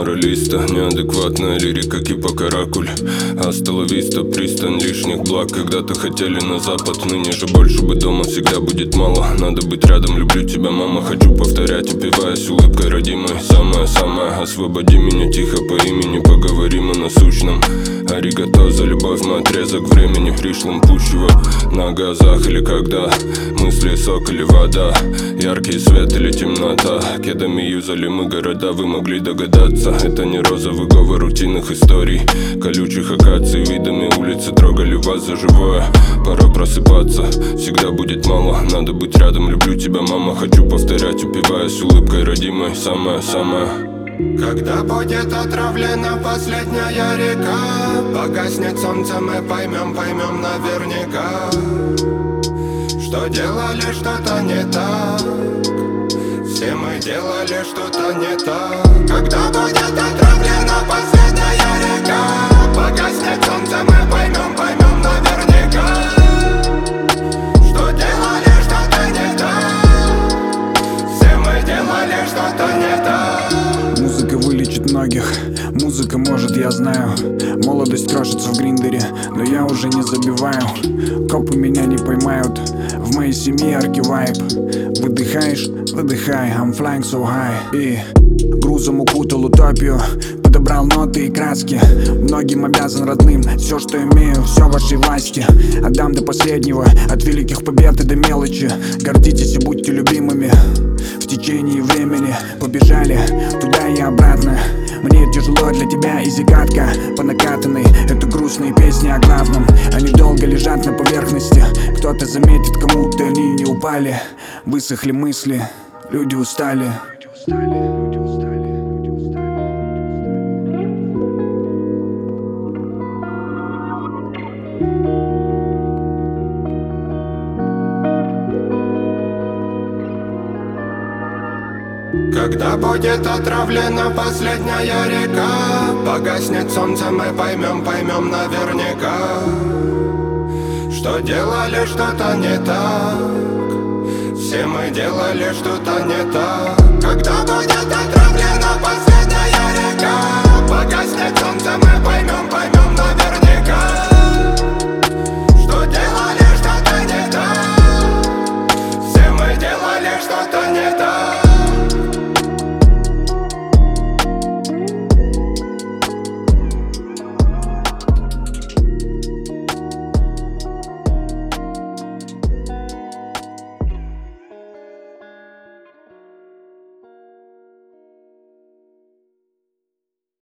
моралиста. Неадекватная лирика типа каракуль. Hasta la vista, пристань лишних благ. Когда-то хотели на запад, ныне же больше бы дома всегда будет мало. Надо быть рядом, люблю тебя, мама. Хочу повторять, упиваясь улыбкой родимой. Самое-самое, освободи меня тихо по имени. Поговорим о насущном. Аригато за любовь, мой отрезок времени. Пришлым пущего на газах или когда мысли сок или вода. Яркий свет или темнота. Кедами юзали мы города, вы могли догадаться. Это не розовый говор рутинных историй. Колючих акаций, видами улицы трогали вас за живое. Пора просыпаться, всегда будет мало. Надо быть рядом, люблю тебя, мама. Хочу повторять, упиваясь улыбкой родимой. Самое-самое. Когда будет отравлена последняя река, погаснет солнце, мы поймем наверняка, что делали что-то не так. Все мы делали что-то не так. Когда будет отравлена последняя река, погаснет солнце, мы поймем наверняка, что делали что-то не так. Все мы делали что-то не так. Музыка вылечит многих, музыка может, я знаю. Молодость крошится в гриндере, но я уже не забиваю. Копы меня не поймают, в моей семье яркий вайб. Выдыхаешь, выдыхай, I'm flying so high. И грузом укутал утопию, подобрал ноты и краски. Многим обязан родным, все, что имею, все в вашей власти. Отдам до последнего, от великих побед и до мелочи. Гордитесь и будьте любимыми. В течение времени побежали туда и обратно. Мне тяжело для тебя и загадка по накатанной. Это грустные песни о главном. Они долго лежат на поверхности. Кто-то заметит, кому-то они не упали. Высохли мысли, люди устали. Когда будет отравлена последняя река, погаснет солнце, мы поймем наверняка, что делали что-то не так. Все мы делали что-то не так. Когда будет отравлена